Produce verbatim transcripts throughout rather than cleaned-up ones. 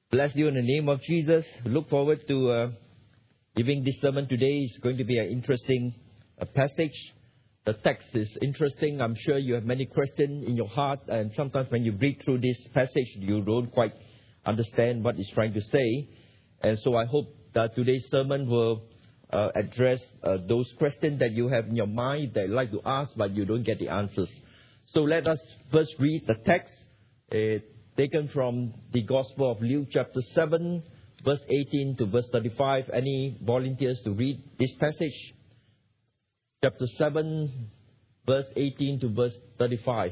Bless you in the name of Jesus. Look forward to uh, giving this sermon today. It's going to be an interesting uh, passage. The text is interesting. I'm sure you have many questions in your heart, and sometimes when you read through this passage, you don't quite understand what it's trying to say. And so I hope that today's sermon will uh, address uh, those questions that you have in your mind that you like to ask, but you don't get the answers. So let us first read the text. Uh, taken from the Gospel of Luke chapter seven, verse eighteen to verse thirty-five. Any volunteers to read this passage? Chapter seven, verse eighteen to verse thirty-five.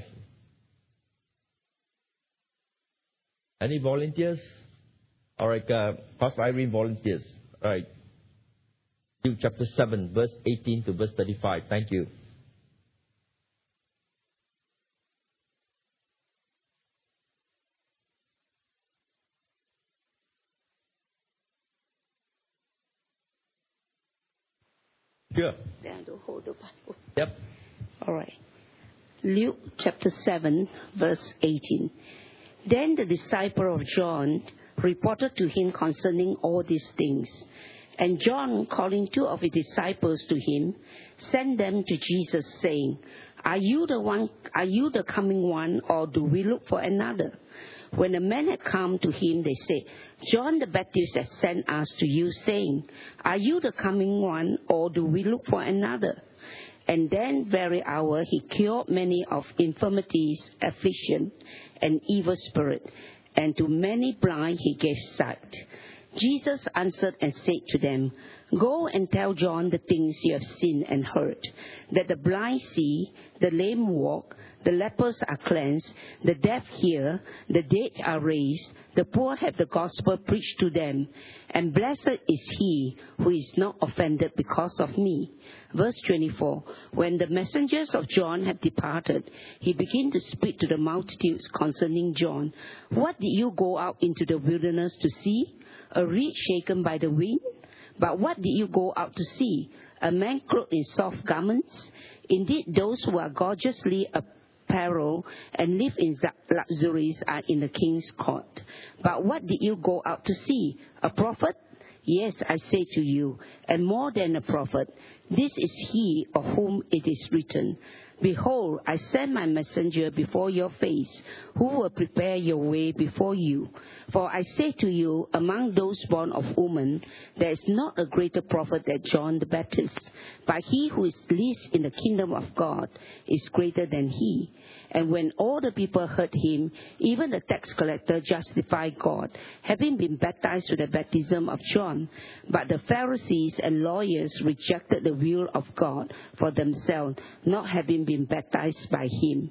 Any volunteers? All right, uh, Pastor Irene volunteers. All right. Luke chapter seven, verse eighteen to verse thirty-five. Thank you. Sure. Then to hold the Bible. Yep. All right. Luke chapter seven, verse eighteen. Then the disciple of John reported to him concerning all these things. And John, calling two of his disciples to him, sent them to Jesus, saying, Are you the one? Are you the coming one, or do we look for another? When the men had come to him, they said, John the Baptist has sent us to you, saying, Are you the coming one, or do we look for another? And then very hour he cured many of infirmities, affliction, and evil spirit, and to many blind he gave sight. Jesus answered and said to them, Go and tell John the things you have seen and heard, that the blind see, the lame walk, the lepers are cleansed, the deaf hear, the dead are raised, the poor have the gospel preached to them, and blessed is he who is not offended because of me. Verse twenty-four, when the messengers of John had departed, he began to speak to the multitudes concerning John. What did you go out into the wilderness to see? A reed shaken by the wind? But what did you go out to see? A man clothed in soft garments? Indeed, those who are gorgeously apparelled and live in luxuries are in the king's court. But what did you go out to see? A prophet? Yes, I say to you, and more than a prophet. This is he of whom it is written, Behold, I send my messenger before your face, who will prepare your way before you. For I say to you, among those born of woman, there is not a greater prophet than John the Baptist. But he who is least in the kingdom of God is greater than he. And when all the people heard him, even the tax collector justified God, having been baptized with the baptism of John. But the Pharisees and lawyers rejected the will of God for themselves, not having been baptized by him.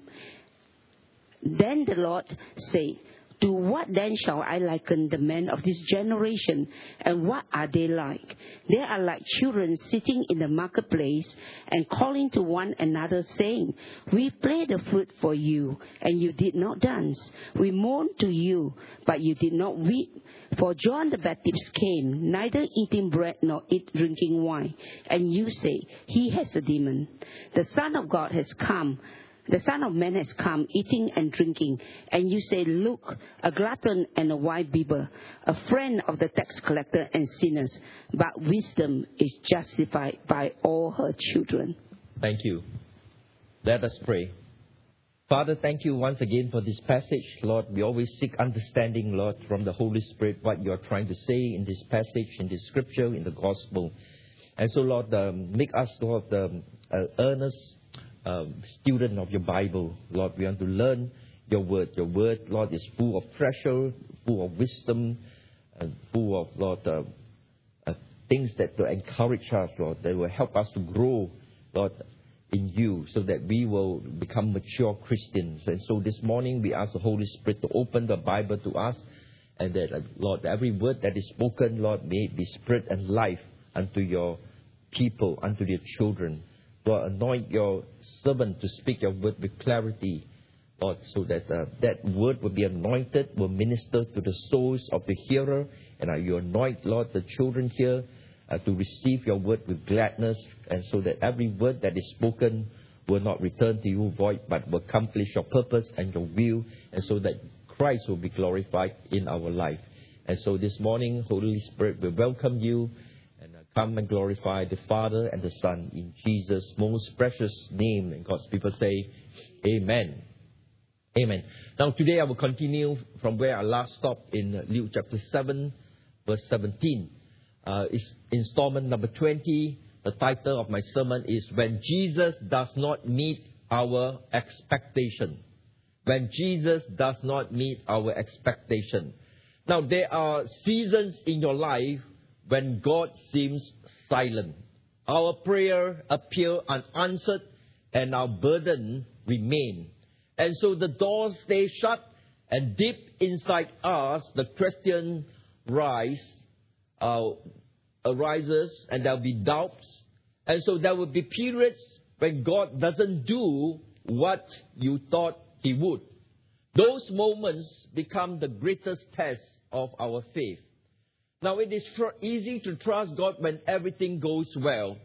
Then the Lord said, To what then shall I liken the men of this generation? And what are they like? They are like children sitting in the marketplace and calling to one another, saying, We played the flute for you, and you did not dance. We mourned to you, but you did not weep. For John the Baptist came, neither eating bread nor eat drinking wine. And you say, He has a demon. The Son of God has come. The Son of Man has come, eating and drinking, and you say, Look, a glutton and a wine-bibber, a friend of the tax collector and sinners. But wisdom is justified by all her children. Thank you. Let us pray. Father, thank you once again for this passage. Lord, we always seek understanding, Lord, from the Holy Spirit, what you are trying to say in this passage, in this scripture, in the gospel. And so, Lord, um, make us, Lord, um, uh, earnest Um, student of your Bible. Lord, we want to learn your word. Your word, Lord, is full of treasure, full of wisdom, and full of, Lord, uh, uh, things that will encourage us, Lord, that will help us to grow, Lord, in you, so that we will become mature Christians. And so this morning we ask the Holy Spirit to open the Bible to us, and that, uh, Lord, every word that is spoken, Lord, may it be spirit and life unto your people, unto your children. Lord, anoint your servant to speak your word with clarity, Lord, so that uh, that word will be anointed, will minister to the souls of the hearer. And uh, you anoint, Lord, the children here uh, to receive your word with gladness, and so that every word that is spoken will not return to you void, but will accomplish your purpose and your will, and so that Christ will be glorified in our life. And so this morning, Holy Spirit will welcome you and uh, come and glorify the Father and the Son in Jesus' most precious name. And God's people say, Amen. Amen. Now today I will continue from where I last stopped in Luke chapter seven, verse seventeen. Uh, it's installment number twenty. The title of my sermon is When Jesus Does Not Meet Our Expectation. When Jesus does not meet our expectation. Now, there are seasons in your life when God seems silent. Our prayer appear unanswered and our burden remain. And so the doors stay shut, and deep inside us, the question rise, uh, arises, and there will be doubts. And so there will be periods when God doesn't do what you thought He would. Those moments become the greatest test of our faith. Now, it is tr- easy to trust God when everything goes well.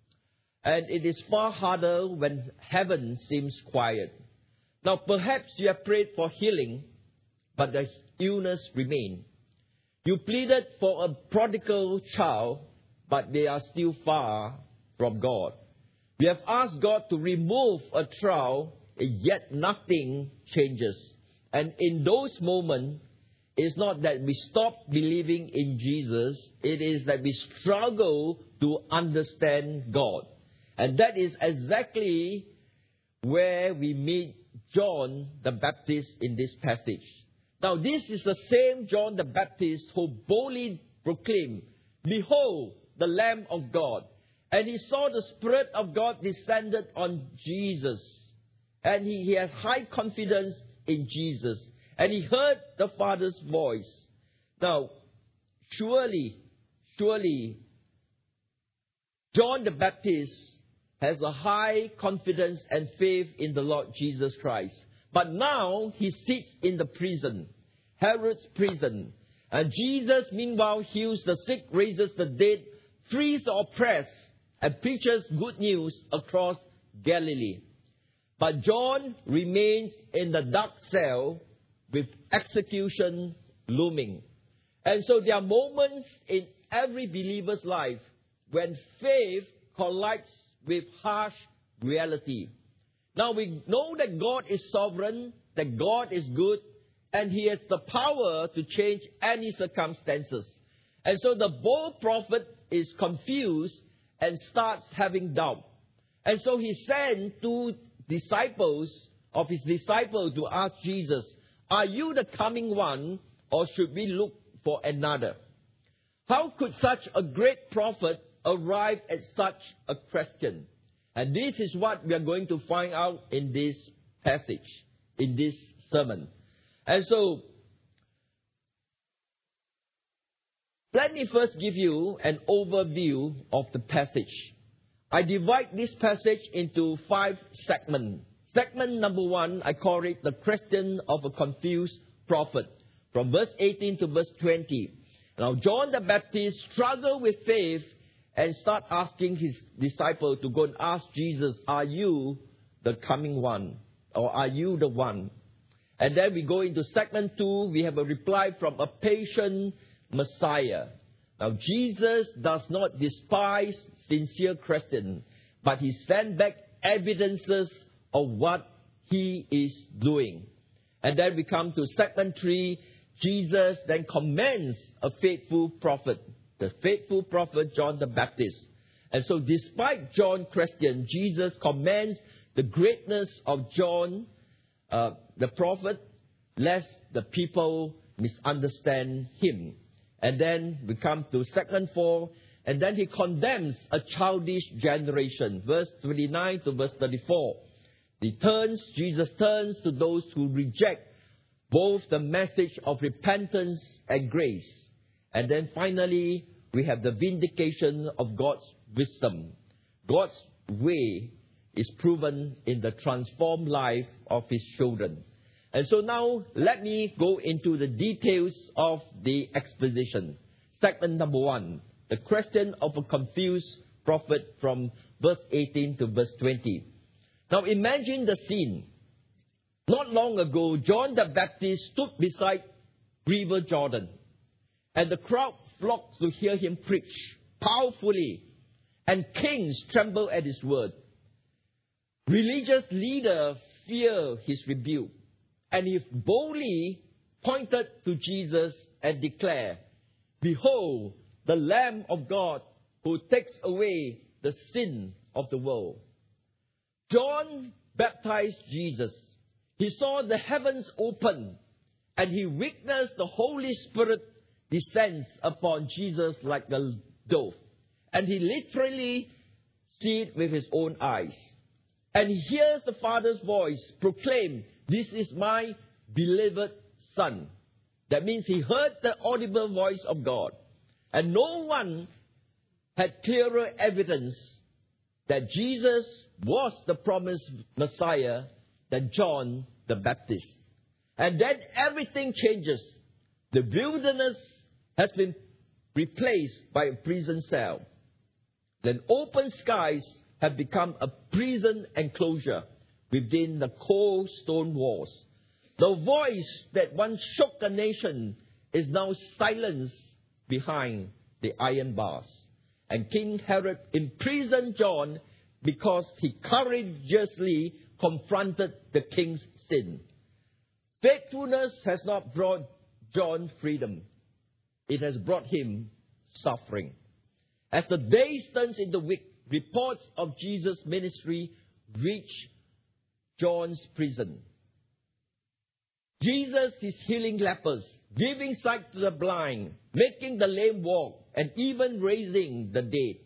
And it is far harder when heaven seems quiet. Now, perhaps you have prayed for healing, but the illness remains. You pleaded for a prodigal child, but they are still far from God. You have asked God to remove a trial, yet nothing changes. And in those moments, it's not that we stop believing in Jesus. It is that we struggle to understand God. And that is exactly where we meet John the Baptist in this passage. Now, this is the same John the Baptist who boldly proclaimed, Behold, the Lamb of God. And he saw the Spirit of God descended on Jesus. And he, he has high confidence in Jesus. And he heard the Father's voice. Now, surely, surely, John the Baptist has a high confidence and faith in the Lord Jesus Christ. But now he sits in the prison, Herod's prison. And Jesus, meanwhile, heals the sick, raises the dead, frees the oppressed, and preaches good news across Galilee. But John remains in the dark cell with execution looming. And so there are moments in every believer's life when faith collides with harsh reality. Now we know that God is sovereign, that God is good, and He has the power to change any circumstances. And so the bold prophet is confused and starts having doubt. And so he sent two disciples of his disciples to ask Jesus, Are you the coming one, or should we look for another? How could such a great prophet arrive at such a question? And this is what we are going to find out in this passage, in this sermon. And so, let me first give you an overview of the passage. I divide this passage into five segments. Segment number one, I call it the question of a confused prophet, from verse eighteen to verse twenty. Now, John the Baptist struggled with faith and start asking his disciple to go and ask Jesus, Are you the coming one? Or are you the one? And then we go into segment two, we have a reply from a patient Messiah. Now, Jesus does not despise sincere Christians, but He sends back evidences of what He is doing. And then we come to segment three, Jesus then commends a faithful prophet, the faithful prophet John the Baptist. And so despite John Christian, Jesus commends the greatness of John, uh, the prophet, lest the people misunderstand him. And then we come to segment four, and then he condemns a childish generation. Verse twenty-nine to verse thirty-four. He turns, Jesus turns to those who reject both the message of repentance and grace. And then finally, we have the vindication of God's wisdom. God's way is proven in the transformed life of His children. And so now, let me go into the details of the exposition. Segment number one, the question of a confused prophet, from verse eighteen to verse twenty. Now imagine the scene. Not long ago, John the Baptist stood beside River Jordan. and the crowd flocked to hear him preach powerfully, and kings trembled at his word. Religious leaders fear his rebuke, and he boldly pointed to Jesus and declared, "Behold, the Lamb of God who takes away the sin of the world." John baptized Jesus. He saw the heavens open, and he witnessed the Holy Spirit descends upon Jesus like a dove. And he literally sees it with his own eyes. And he hears the Father's voice proclaim, "This is my beloved Son." That means he heard the audible voice of God. And no one had clearer evidence that Jesus was the promised Messiah than John the Baptist. And then everything changes. The wilderness has been replaced by a prison cell. Then open skies have become a prison enclosure within the cold stone walls. The voice that once shook a nation is now silenced behind the iron bars. And King Herod imprisoned John because he courageously confronted the king's sin. Faithfulness has not brought John freedom. It has brought him suffering. As the days turns into week, reports of Jesus' ministry reach John's prison. Jesus is healing lepers, giving sight to the blind, making the lame walk, and even raising the dead.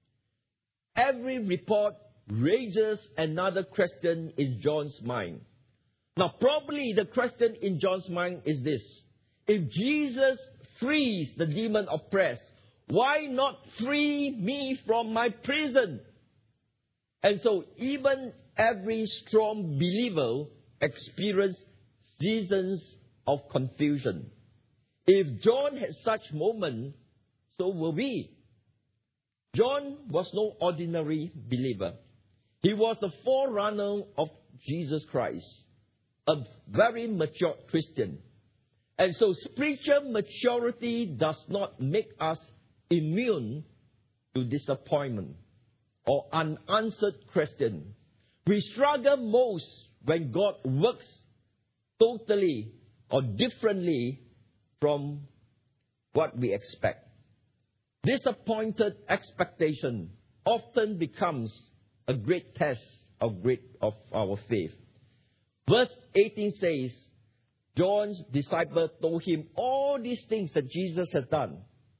Every report raises another question in John's mind. Now, probably the question in John's mind is this: if Jesus frees the demon oppressed, why not free me from my prison? And so even every strong believer experiences seasons of confusion. If John had such moments, so will we. John was no ordinary believer. He was the forerunner of Jesus Christ, a very mature Christian. And so spiritual maturity does not make us immune to disappointment or unanswered question. We struggle most when God works totally or differently from what we expect. Disappointed expectation often becomes a great test of great of our faith. Verse eighteen says, John's disciple told him all these things that Jesus had done.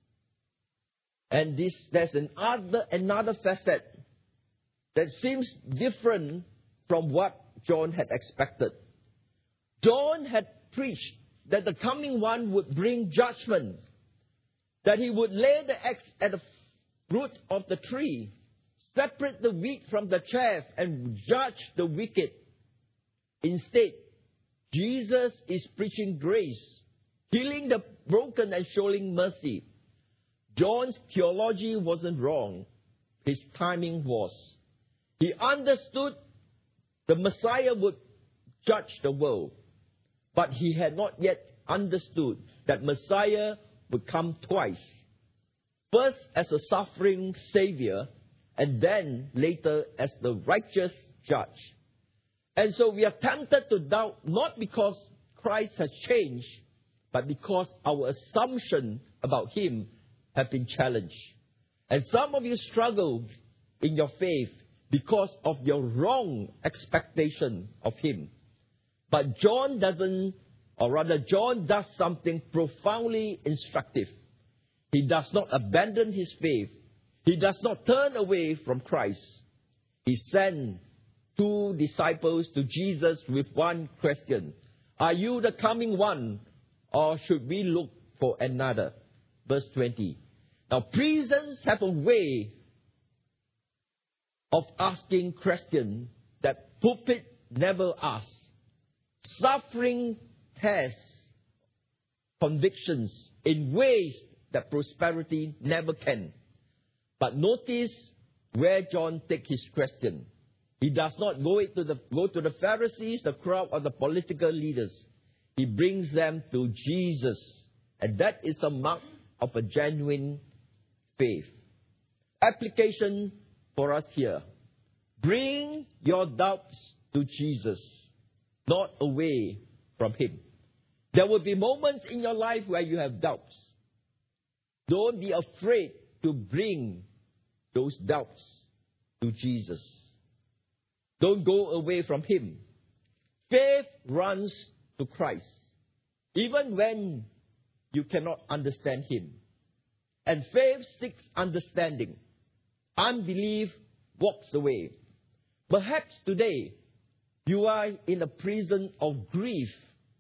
And this there's another another facet that seems different from what John had expected. John had preached that the coming one would bring judgment, that he would lay the axe at the root of the tree, separate the wheat from the chaff, and judge the wicked. Instead, Jesus is preaching grace, healing the broken and showing mercy. John's theology wasn't wrong. His timing was. He understood the Messiah would judge the world, but he had not yet understood that Messiah would come twice. First as a suffering Savior, and then later as the righteous judge. And so we are tempted to doubt, not because Christ has changed, but because our assumption about Him have been challenged. And some of you struggle in your faith because of your wrong expectation of Him. But John doesn't, or rather John does something profoundly instructive. He does not abandon his faith. He does not turn away from Christ. He sent two disciples to Jesus with one question: are you the coming one, or should we look for another? Verse twenty. Now, prisons have a way of asking questions that pulpit never asks. Suffering tests convictions in ways that prosperity never can. But notice where John takes his question. He does not go to the go to the Pharisees, the crowd, or the political leaders. He brings them to Jesus. And that is a mark of a genuine faith. Application for us here. Bring your doubts to Jesus, not away from Him. There will be moments in your life where you have doubts. Don't be afraid to bring those doubts to Jesus. Don't go away from Him. Faith runs to Christ, even when you cannot understand Him. And faith seeks understanding. Unbelief walks away. Perhaps today, you are in a prison of grief,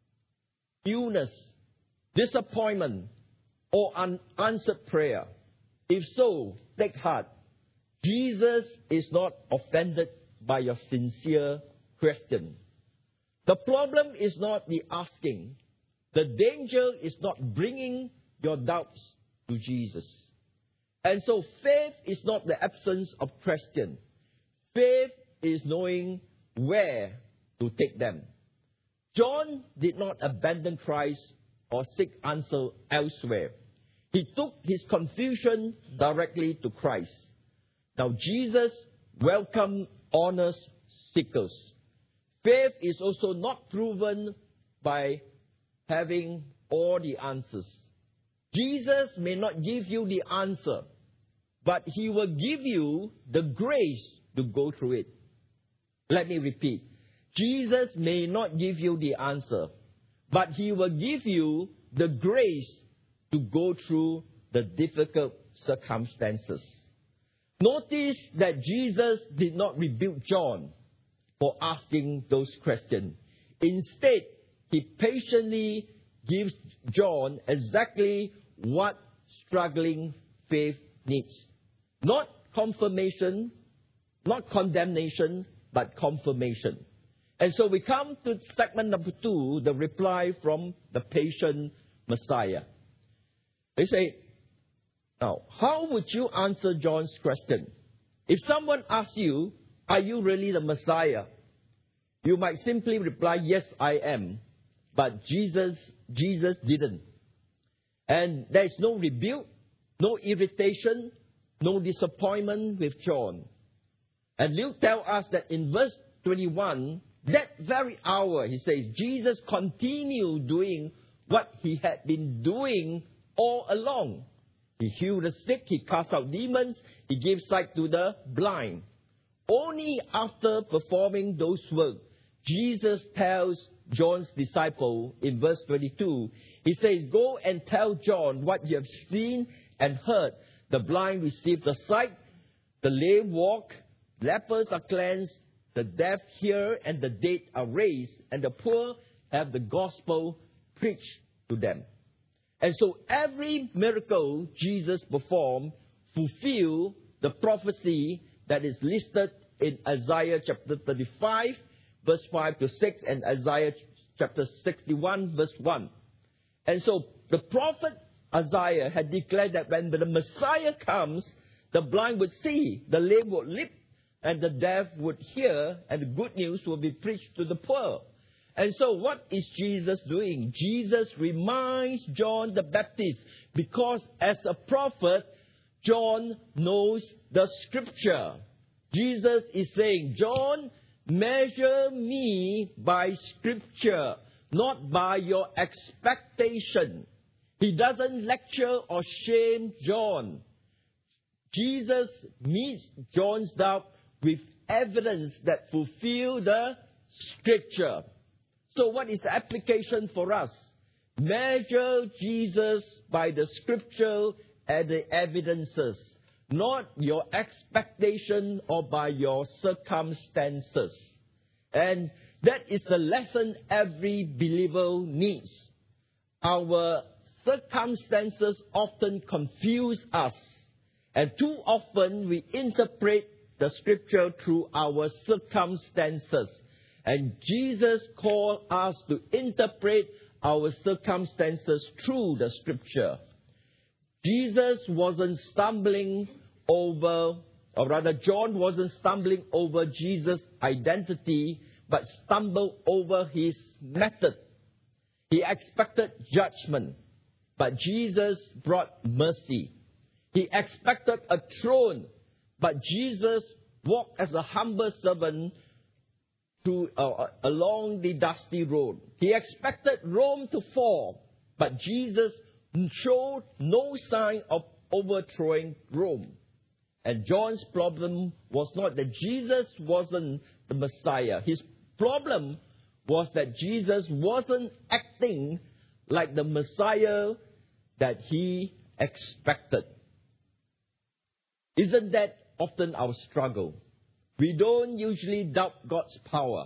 illness, disappointment, or unanswered prayer. If so, take heart. Jesus is not offended by your sincere question. The problem is not the asking. The danger is not bringing your doubts to Jesus. And so faith is not the absence of question. Faith is knowing where to take them. John did not abandon Christ or seek answer elsewhere. He took his confusion directly to Christ. Now Jesus welcomed honest seekers. Faith is also not proven by having all the answers. Jesus may not give you the answer, but He will give you the grace to go through it. Let me repeat. Jesus may not give you the answer, but He will give you the grace to go through the difficult circumstances. Notice that Jesus did not rebuke John for asking those questions. Instead, He patiently gives John exactly what struggling faith needs. Not confirmation, not condemnation, but confirmation. And so we come to segment number two, the reply from the patient Messiah. They say, now, how would you answer John's question? If someone asks you, are you really the Messiah? You might simply reply, yes, I am. But Jesus, Jesus didn't. And there is no rebuke, no irritation, no disappointment with John. And Luke tells us that in verse twenty-one, that very hour, he says, Jesus continued doing what He had been doing all along. He healed the sick, He cast out demons, He gave sight to the blind. Only after performing those works, Jesus tells John's disciple in verse twenty-two, He says, go and tell John what you have seen and heard. The blind receive the sight, the lame walk, lepers are cleansed, the deaf hear, and the dead are raised, and the poor have the gospel preached to them. And so every miracle Jesus performed fulfilled the prophecy that is listed in Isaiah chapter thirty-five, verse five to six, and Isaiah chapter sixty-one, verse one. And so the prophet Isaiah had declared that when the Messiah comes, the blind would see, the lame would leap, and the deaf would hear, and the good news will be preached to the poor. And so what is Jesus doing? Jesus reminds John the Baptist, because as a prophet, John knows the scripture. Jesus is saying, John, measure me by scripture, not by your expectation. He doesn't lecture or shame John. Jesus meets John's doubt with evidence that fulfill the scripture. So what is the application for us? Measure Jesus by the scripture and the evidences, not your expectation or by your circumstances. And that is the lesson every believer needs. Our circumstances often confuse us, and too often we interpret the scripture through our circumstances. And Jesus called us to interpret our circumstances through the scripture. Jesus wasn't stumbling over, or rather John wasn't stumbling over Jesus' identity, but stumbled over his method. He expected judgment. but Jesus brought mercy. He expected a throne, but Jesus walked as a humble servant through, uh, along the dusty road. He expected Rome to fall, but Jesus showed no sign of overthrowing Rome. And John's problem was not that Jesus wasn't the Messiah. His problem was that Jesus wasn't acting like the Messiah that he expected. Isn't that often our struggle? We don't usually doubt God's power.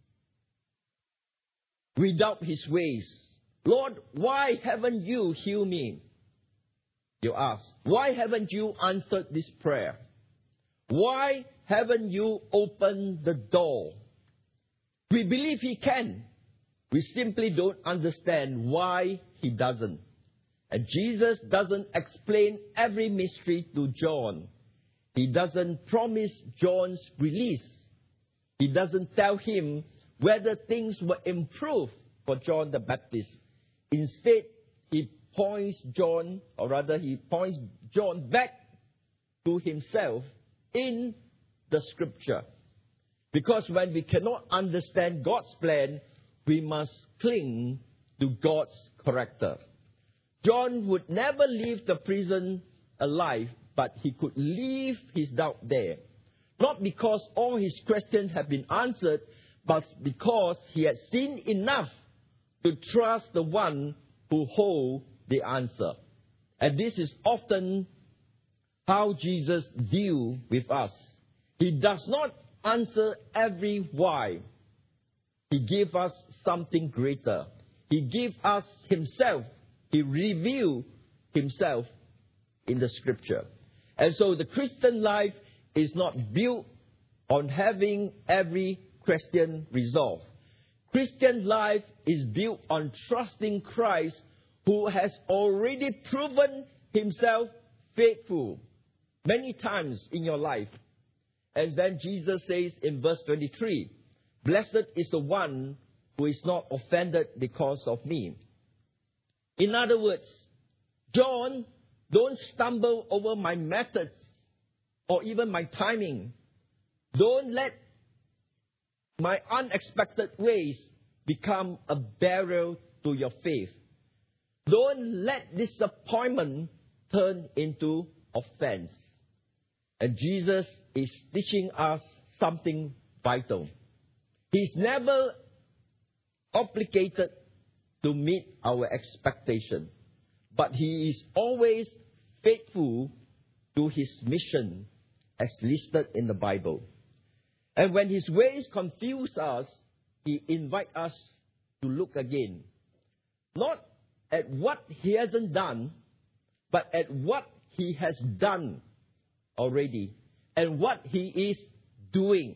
We doubt His ways. Lord, why haven't you healed me? You ask. Why haven't you answered this prayer? Why haven't you opened the door? We believe He can. We simply don't understand why He doesn't. And Jesus doesn't explain every mystery to John. He doesn't promise John's release. He doesn't tell him whether things will improve for John the Baptist. Instead, he points John, or rather he points John back to himself in the Scripture. Because when we cannot understand God's plan, we must cling to God's character. John would never leave the prison alive, but he could leave his doubt there. Not because all his questions have been answered, but because he had seen enough to trust the one who holds the answer. And this is often how Jesus deals with us. He does not answer every why. He gives us something greater. He gives us Himself. He reveals Himself in the Scripture. And so the Christian life is not built on having every question resolved. Christian life is built on trusting Christ, who has already proven Himself faithful many times in your life. And then Jesus says in verse twenty-three, "Blessed is the one who is not offended because of me." In other words, John, don't stumble over my methods or even my timing. Don't let my unexpected ways become a barrier to your faith. Don't let disappointment turn into offense. And Jesus is teaching us something vital. He's never obligated to meet our expectation, but He is always faithful to His mission as listed in the Bible. And when His ways confuse us, He invites us to look again. Not at what He hasn't done, but at what He has done already and what He is doing.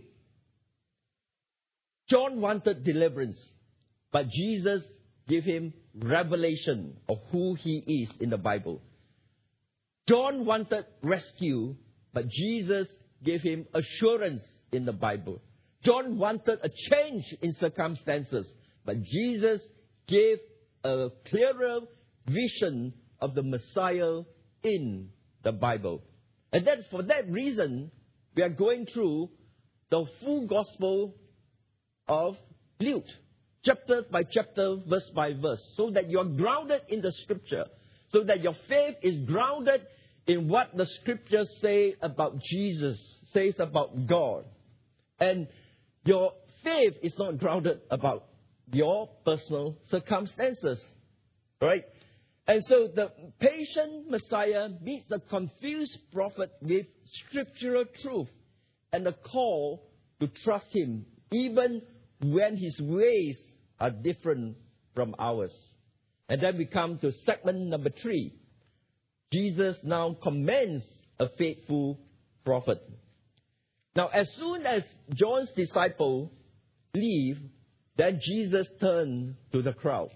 John wanted deliverance, but Jesus gave him revelation of who He is in the Bible. John wanted rescue, but Jesus gave him assurance in the Bible. John wanted a change in circumstances, but Jesus gave a clearer vision of the Messiah in the Bible. And that for that reason, we are going through the full gospel of Luke, chapter by chapter, verse by verse, so that you are grounded in the Scripture, so that your faith is grounded in what the Scriptures say about Jesus, says about God. And your faith is not grounded about your personal circumstances, right? And so the patient Messiah meets the confused prophet with scriptural truth and a call to trust Him, even when His ways are different from ours. And then we come to segment number three. Jesus now commends a faithful prophet. Now, as soon as John's disciples leave, then Jesus turned to the crowd.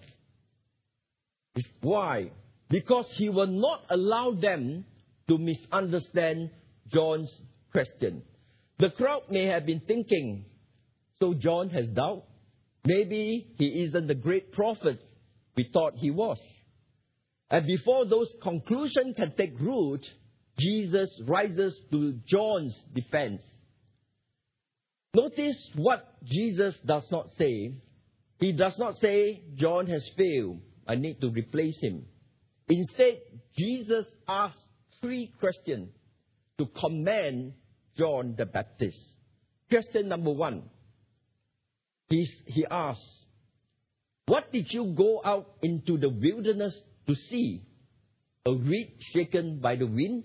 Why? Because He will not allow them to misunderstand John's question. The crowd may have been thinking, so John has doubt. Maybe he isn't the great prophet we thought he was. And before those conclusions can take root, Jesus rises to John's defense. Notice what Jesus does not say. He does not say, John has failed, I need to replace him. Instead, Jesus asks three questions to commend John the Baptist. Question number one, he, he asks, what did you go out into the wilderness to see? A reed shaken by the wind?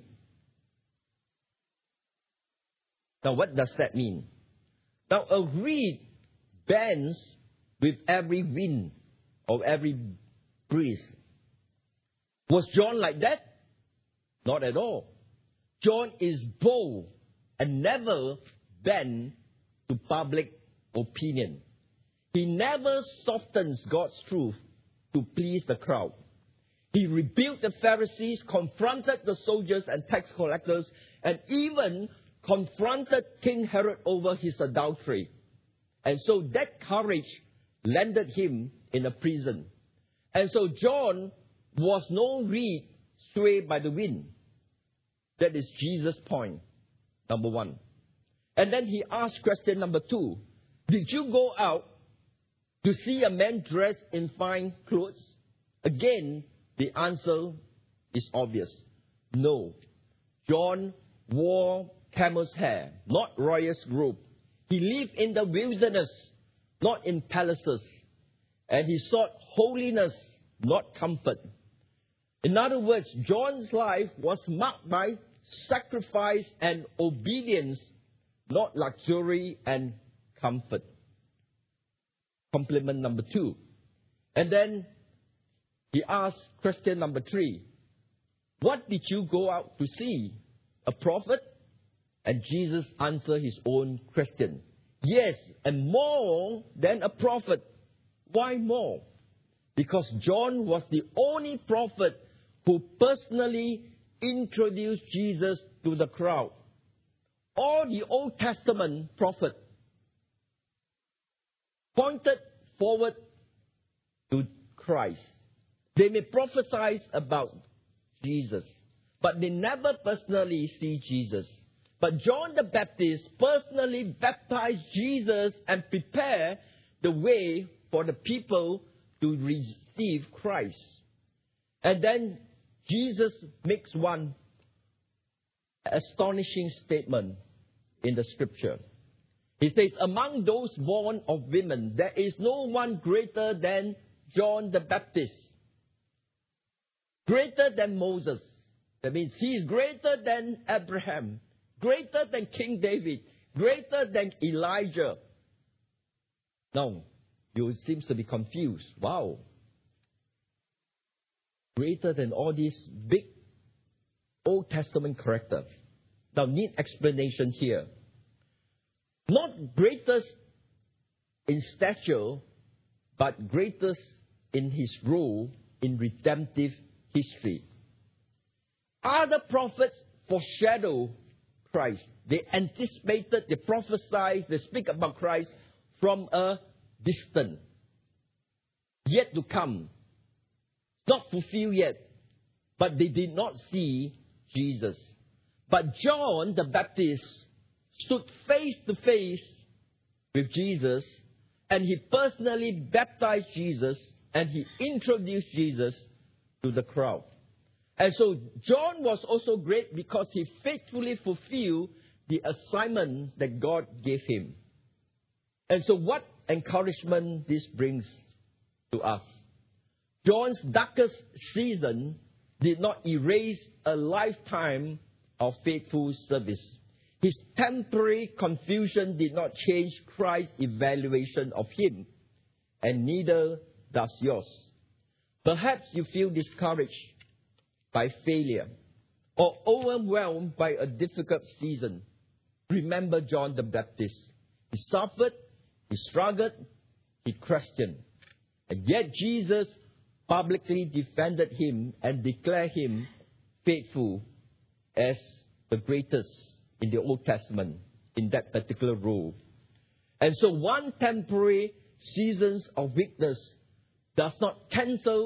Now, what does that mean? Now, a reed bends with every wind or every breeze. Was John like that? Not at all. John is bold and never bend to public opinion. He never softens God's truth to please the crowd. He rebuked the Pharisees, confronted the soldiers and tax collectors, and even confronted King Herod over his adultery. And so that courage landed him in a prison. And so John was no reed swayed by the wind. That is Jesus' point, number one. And then he asked question number two. Did you go out to see a man dressed in fine clothes? Again, the answer is obvious. No. John wore camel's hair, not royal robe. He lived in the wilderness, not in palaces. And he sought holiness, not comfort. In other words, John's life was marked by sacrifice and obedience, not luxury and comfort. Compliment number two. And then he asked question number three. What did you go out to see? A prophet? And Jesus answered his own question. Yes, and more than a prophet. Why more? Because John was the only prophet who personally introduced Jesus to the crowd. All the Old Testament prophets pointed forward to Christ. They may prophesy about Jesus, but they never personally see Jesus. But John the Baptist personally baptized Jesus and prepared the way for the people to receive Christ. And then Jesus makes one astonishing statement in the scripture. He says, among those born of women, there is no one greater than John the Baptist. Greater than Moses. That means he is greater than Abraham. Greater than King David. Greater than Elijah. Now, you seem to be confused. Wow. Greater than all these big Old Testament characters. Now, need explanation here. Not greatest in stature, but greatest in his role in redemptive history. Other prophets foreshadow Christ. They anticipated, they prophesied, they speak about Christ from a distance. Yet to come. Not fulfilled yet. But they did not see Jesus. But John the Baptist stood face to face with Jesus, and he personally baptized Jesus, and he introduced Jesus to the crowd. And so John was also great because he faithfully fulfilled the assignment that God gave him. And so what encouragement this brings to us? John's darkest season did not erase a lifetime of faithful service. His temporary confusion did not change Christ's evaluation of him, and neither does yours. Perhaps you feel discouraged by failure or overwhelmed by a difficult season. Remember John the Baptist. He suffered, he struggled, he questioned. And yet Jesus publicly defended him and declared him faithful as the greatest in the Old Testament in that particular role. And so one temporary seasons of weakness does not cancel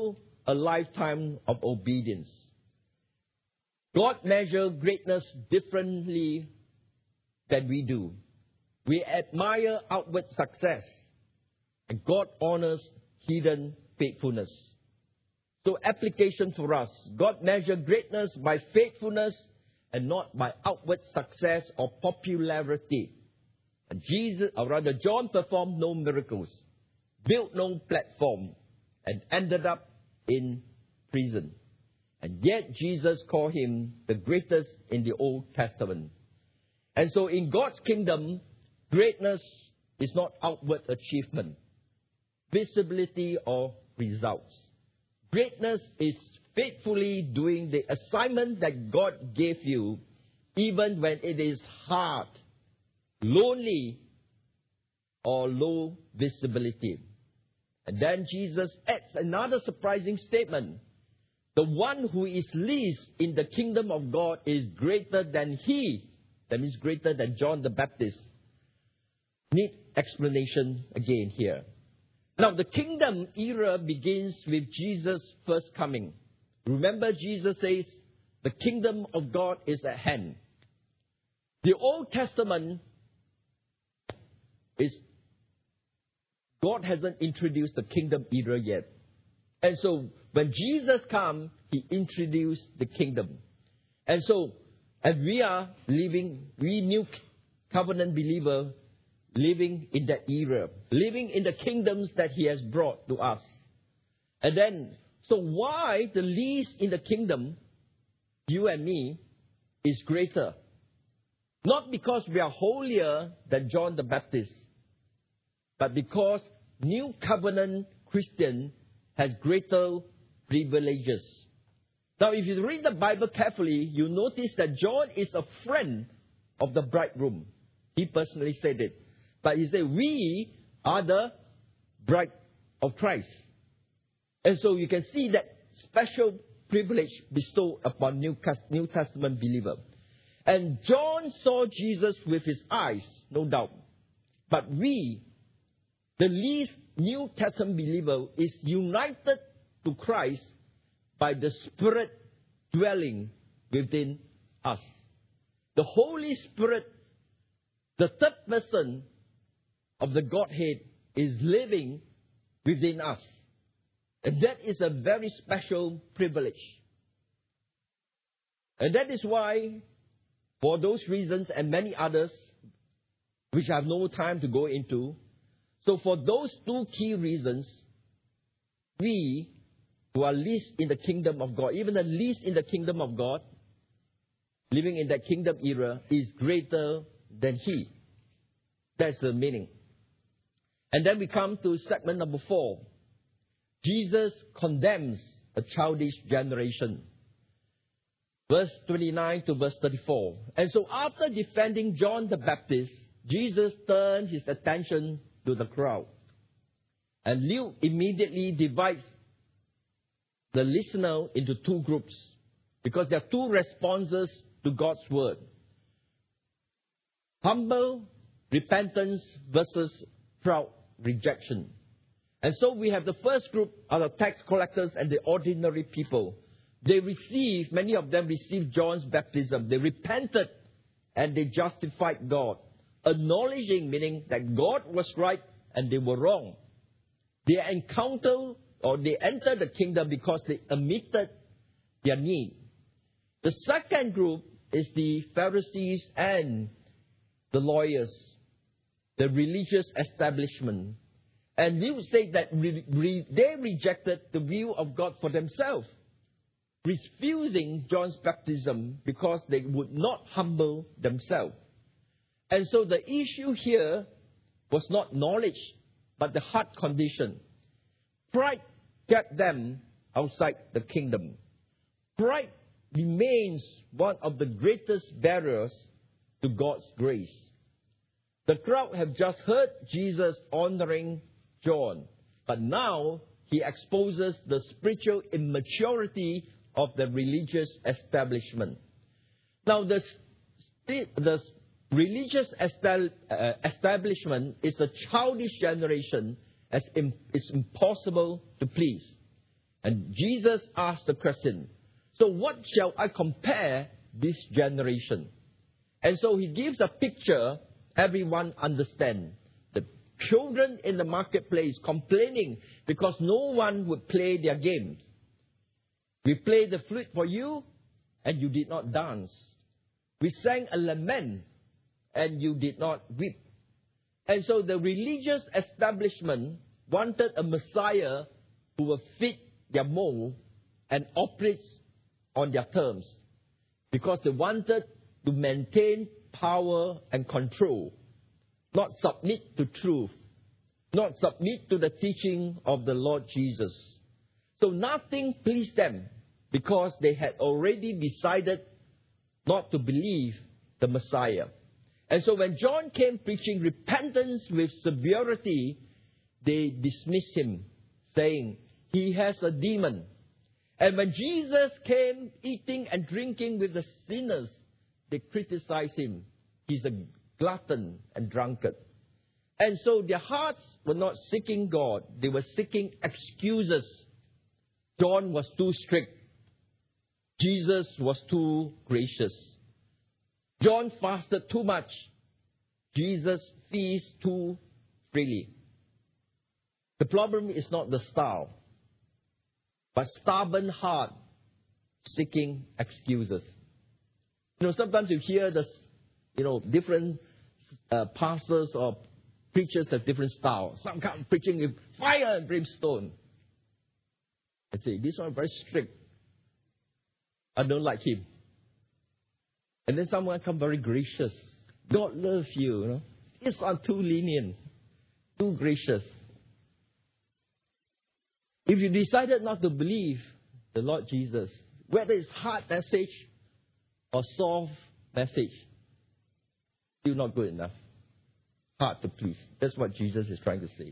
a lifetime of obedience. God measures greatness differently than we do. We admire outward success, and God honors hidden faithfulness. So application for us, God measures greatness by faithfulness and not by outward success or popularity. And Jesus, or rather John, performed no miracles, built no platform, and ended up in prison. And yet Jesus called him the greatest in the Old Testament. And so in God's kingdom, greatness is not outward achievement, visibility, or results. Greatness is faithfully doing the assignment that God gave you, even when it is hard, lonely, or low visibility. And then Jesus adds another surprising statement. The one who is least in the kingdom of God is greater than he. That means greater than John the Baptist. Need explanation again here. Now, the kingdom era begins with Jesus' first coming. Remember, Jesus says, the kingdom of God is at hand. The Old Testament is, God hasn't introduced the kingdom era yet. And so, when Jesus comes, he introduced the kingdom. And so, as we are living, we new covenant believers, living in that era, living in the kingdoms that he has brought to us. And then, so why the least in the kingdom, you and me, is greater? Not because we are holier than John the Baptist, but because new covenant Christian has greater privileges. Now, if you read the Bible carefully, you notice that John is a friend of the bridegroom. He personally said it. But he said, we are the bride of Christ. And so you can see that special privilege bestowed upon New Testament believers. And John saw Jesus with his eyes, no doubt. But we, the least New Testament believer, is united to Christ by the Spirit dwelling within us. The Holy Spirit, the third person of the Godhead, is living within us. And that is a very special privilege. And that is why, for those reasons and many others, which I have no time to go into, so for those two key reasons, we who are least in the kingdom of God, even the least in the kingdom of God, living in that kingdom era, is greater than he. That's the meaning. And then we come to segment number four. Jesus condemns a childish generation. Verse twenty-nine to verse thirty-four. And so after defending John the Baptist, Jesus turned his attention to the crowd. And Luke immediately divides the listener into two groups, because there are two responses to God's word. Humble repentance versus proud rejection. And so we have the first group are the tax collectors and the ordinary people. They received, many of them received John's baptism. They repented and they justified God. Acknowledging, meaning that God was right and they were wrong. They encountered or they entered the kingdom because they admitted their need. The second group is the Pharisees and the lawyers, the religious establishment. And you say that re- re- they rejected the view of God for themselves, refusing John's baptism because they would not humble themselves. And so the issue here was not knowledge, but the heart condition. Pride kept them outside the kingdom. Pride remains one of the greatest barriers to God's grace. The crowd have just heard Jesus honoring John, but now he exposes the spiritual immaturity of the religious establishment. Now, the, the religious establishment is a childish generation as it's impossible to please. And Jesus asked the question, so what shall I compare this generation? And so he gives a picture everyone understands. The children in the marketplace complaining because no one would play their games. We played the flute for you, and you did not dance. We sang a lament, and you did not weep. And so the religious establishment wanted a Messiah who will fit their mold and operates on their terms, because they wanted to maintain power and control, not submit to truth, not submit to the teaching of the Lord Jesus. So nothing pleased them, because they had already decided not to believe the Messiah. And so when John came preaching repentance with severity, they dismissed him, saying, he has a demon. And when Jesus came eating and drinking with the sinners, they criticized him. He's a glutton and drunkard. And so their hearts were not seeking God. They were seeking excuses. John was too strict. Jesus was too gracious. John fasted too much. Jesus feasts too freely. The problem is not the style, but stubborn heart seeking excuses. You know, sometimes you hear the, you know, different uh, pastors or preachers have different styles. Some come preaching with fire and brimstone. I say, this one very strict. I don't like him. And then someone come very gracious. God loves you, you know. This one too lenient, too gracious. If you decided not to believe the Lord Jesus, whether it's hard message or soft message, still not good enough. Hard to please. That's what Jesus is trying to say.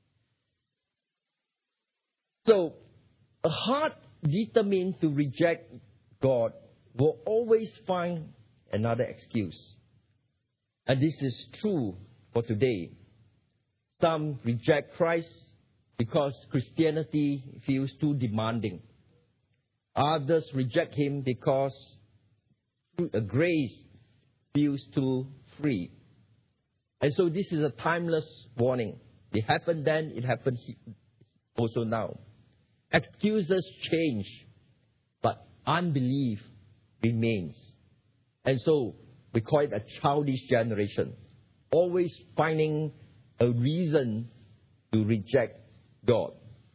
So, a heart determined to reject God will always find another excuse. And this is true for today. Some reject Christ because Christianity feels too demanding. Others reject him because grace feels too free. And so this is a timeless warning. It happened then, it happened also now. Excuses change, but unbelief remains. And so we call it a childish generation, always finding a reason to reject God.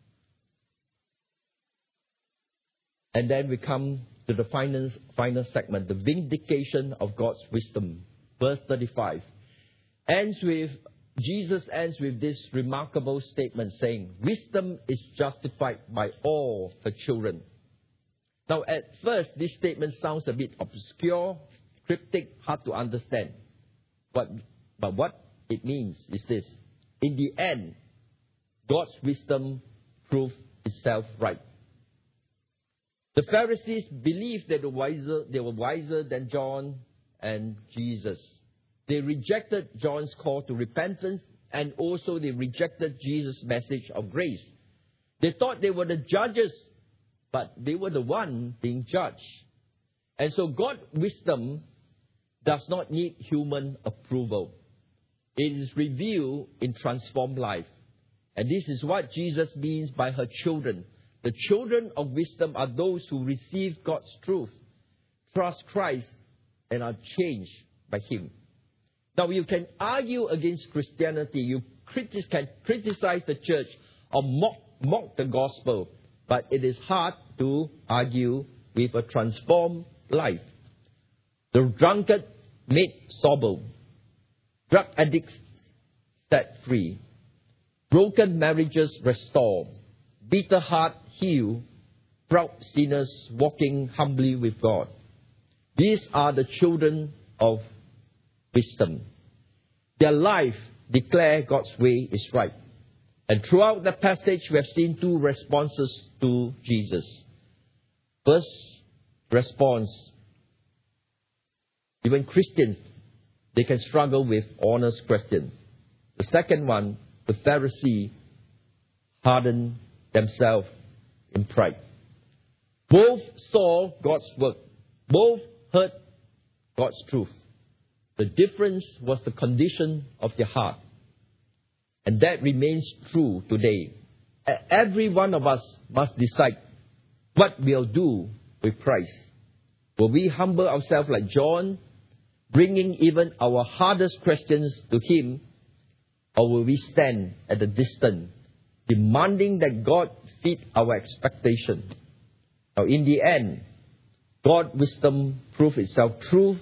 And then we come to the final, final segment, the vindication of God's wisdom. Verse thirty-five ends with, Jesus ends with this remarkable statement saying, wisdom is justified by all her children. Now at first, this statement sounds a bit obscure, cryptic, hard to understand. But, but what it means is this. In the end, God's wisdom proved itself right. The Pharisees believed that they were wiser, they were wiser than John and Jesus. They rejected John's call to repentance, and also they rejected Jesus' message of grace. They thought they were the judges, but they were the one being judged. And so God's wisdom does not need human approval. It is revealed in transformed life. And this is what Jesus means by her children. The children of wisdom are those who receive God's truth, trust Christ, and are changed by him. Now, you can argue against Christianity. You critis- can criticize the church or mock, mock the gospel. But it is hard to argue with a transformed life. The drunkard made sober. Drug addicts set free. Broken marriages restored. Bitter heart healed. Proud sinners walking humbly with God. These are the children of wisdom. Their life declare God's way is right. And throughout the passage, we have seen two responses to Jesus. First response, even Christians, they can struggle with honest questions. The second one, the Pharisee hardened themselves in pride. Both saw God's work. Both heard God's truth. The difference was the condition of their heart. And that remains true today. Every one of us must decide what we'll do with Christ. Will we humble ourselves like John, bringing even our hardest questions to Him, or will we stand at a distance, demanding that God fit our expectation? Now, in the end, God's wisdom prove itself true,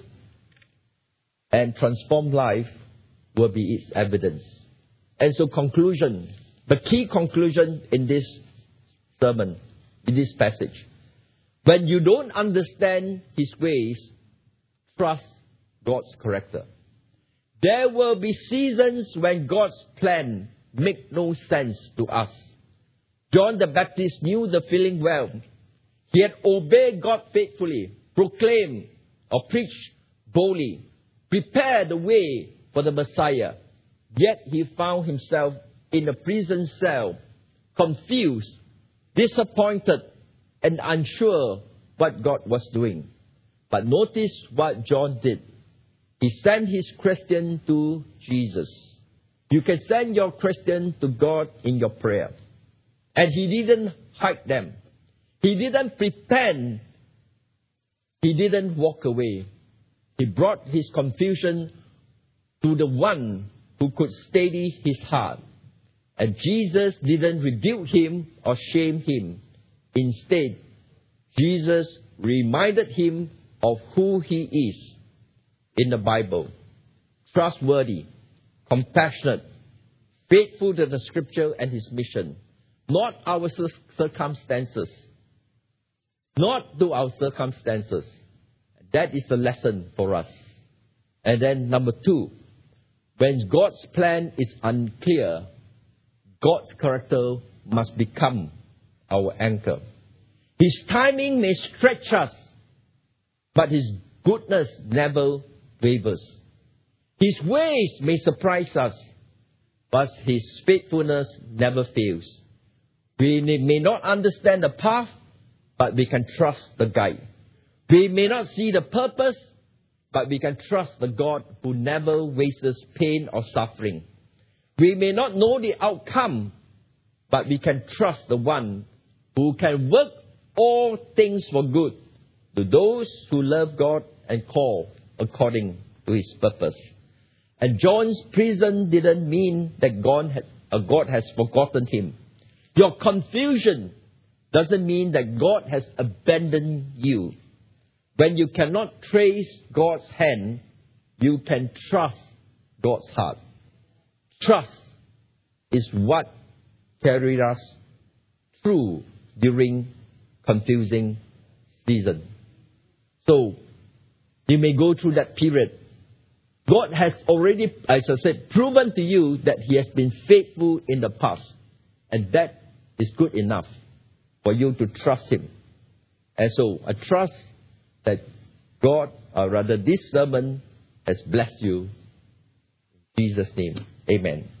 and transformed life will be its evidence. And so, conclusion, the key conclusion in this sermon, in this passage. When you don't understand His ways, trust God's character. There will be seasons when God's plan make no sense to us. John the Baptist knew the feeling well. He had obeyed God faithfully, proclaimed or preached boldly, prepared the way for the Messiah. Yet he found himself in a prison cell, confused, disappointed, and unsure what God was doing. But notice what John did. He sent his question to Jesus. You can send your question to God in your prayer. And he didn't hide them. He didn't pretend. He didn't walk away. He brought his confusion to the one who could steady his heart. And Jesus didn't rebuke him or shame him. Instead, Jesus reminded him of who he is in the Bible. Trustworthy, compassionate, faithful to the Scripture and His mission. Not our circumstances. Not to our circumstances. That is the lesson for us. And then number two, when God's plan is unclear, God's character must become our anchor. His timing may stretch us, but His goodness never wavers. His ways may surprise us, but His faithfulness never fails. We may not understand the path, but we can trust the guide. We may not see the purpose, but we can trust the God who never wastes pain or suffering. We may not know the outcome, but we can trust the one who can work all things for good to those who love God and call according to His purpose. And John's prison didn't mean that God, had, uh, God has forgotten him. Your confusion doesn't mean that God has abandoned you. When you cannot trace God's hand, you can trust God's heart. Trust is what carried us through during confusing season. So, you may go through that period. God has already, as I said, proven to you that He has been faithful in the past. And that is good enough for you to trust Him. And so, I trust that God, or rather this sermon, has blessed you. In Jesus' name, amen.